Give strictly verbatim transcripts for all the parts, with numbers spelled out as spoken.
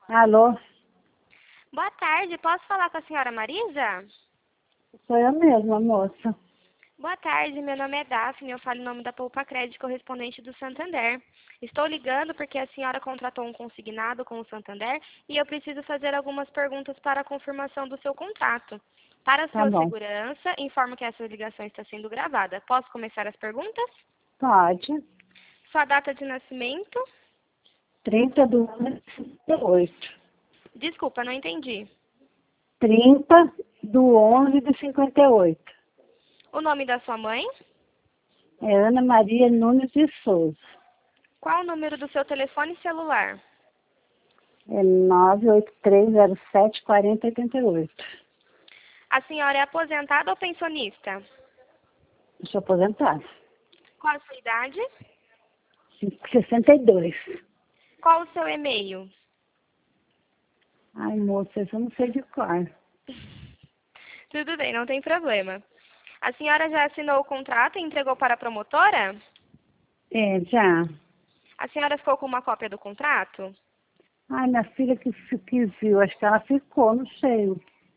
Alô, Boa tarde, posso falar com a senhora Marisa? sou eu mesma, moça. Boa tarde, meu nome é Daphne, eu falo em nome da Poupa Crédito correspondente do Santander. Estou ligando porque a senhora contratou um consignado com o Santander e eu preciso fazer algumas perguntas para a confirmação do seu contrato. Para a Tá sua bom. segurança, informo que essa ligação está sendo gravada. Posso começar as perguntas? Pode. Sua data de nascimento? Trinta do ano de cinquenta e oito. Desculpa, não entendi. Trinta do onze de cinquenta e oito. O nome da sua mãe? É Ana Maria Nunes de Souza. Qual o número do seu telefone celular? É nove oito três zero sete quatro zero oito oito. A senhora é aposentada ou pensionista? Sou aposentada. Qual a sua idade? sessenta e dois. Qual o seu e-mail? Ai, moça, isso eu não sei de cor. Tudo bem, não tem problema. A senhora já assinou o contrato e entregou para a promotora? É, já. A senhora ficou com uma cópia do contrato? Ai, minha filha que, que viu, acho que ela ficou, não sei.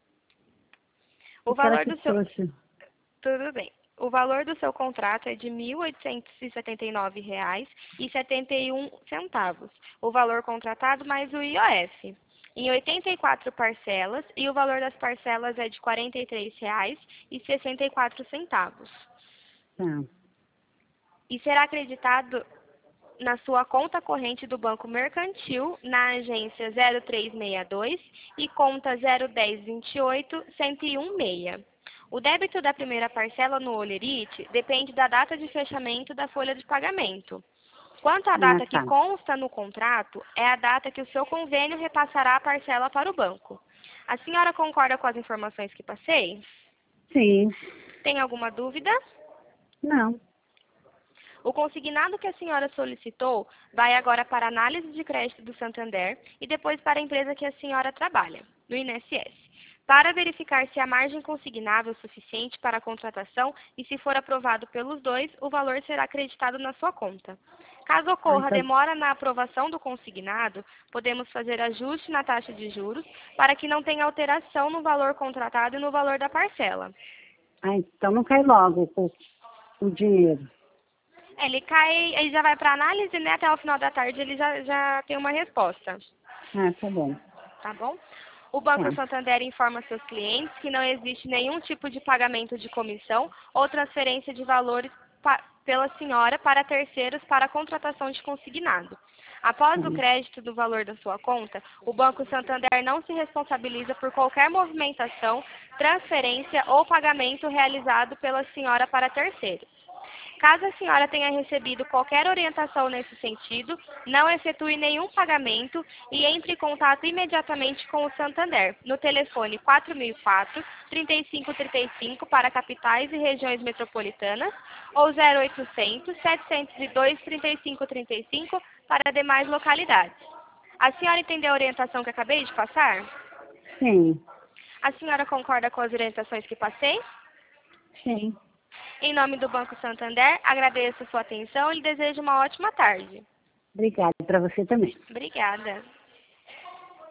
O Aquela valor que do seu... trouxe. Tudo bem. O valor do seu contrato é de mil oitocentos e setenta e nove reais e setenta e um centavos. O valor contratado mais o I O F. Em oitenta e quatro parcelas e o valor das parcelas é de quarenta e três reais e sessenta e quatro centavos. Tá. E será acreditado na sua conta corrente do Banco Mercantil, na agência zero três seis dois e conta zero um zero dois oito um zero um seis. O débito da primeira parcela no Olerite depende da data de fechamento da folha de pagamento. Quanto à Ah, data que tá. consta no contrato, é a data que o seu convênio repassará a parcela para o banco. A senhora concorda com as informações que passei? Sim. Tem alguma dúvida? Não. O consignado que a senhora solicitou vai agora para a análise de crédito do Santander e depois para a empresa que a senhora trabalha, no I N S S, para verificar se a margem consignável é suficiente para a contratação e, se for aprovado pelos dois, o valor será acreditado na sua conta. Caso Ah, ocorra então, demora na aprovação do consignado, podemos fazer ajuste na taxa de juros para que não tenha alteração no valor contratado e no valor da parcela. ah, então não cai logo o, o dinheiro. Ele cai, ele já vai para análise, né? Até o final da tarde ele já, já tem uma resposta, Ah, tá bom. tá bom? O Banco Tá. Santander informa seus clientes que não existe nenhum tipo de pagamento de comissão ou transferência de valores pa- pela senhora para terceiros para a contratação de consignado. Após o Tá. crédito do valor da sua conta, o Banco Santander não se responsabiliza por qualquer movimentação, transferência ou pagamento realizado pela senhora para terceiros. Caso a senhora tenha recebido qualquer orientação nesse sentido, não efetue nenhum pagamento e entre em contato imediatamente com o Santander, no telefone quatro mil e quatro, trinta e cinco trinta e cinco para capitais e regiões metropolitanas ou zero oitocentos, setecentos e dois, trinta e cinco trinta e cinco para demais localidades. A senhora entendeu a orientação que acabei de passar? Sim. A senhora concorda com as orientações que passei? Sim. Em nome do Banco Santander, agradeço a sua atenção e lhe desejo uma ótima tarde. Obrigada para você também. Obrigada.